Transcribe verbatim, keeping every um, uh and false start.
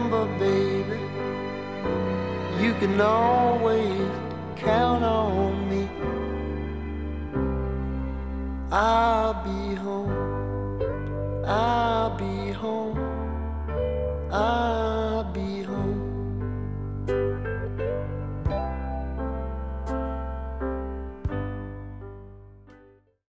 remember, baby, you can always count on me. I'll be home, I'll be home, I'll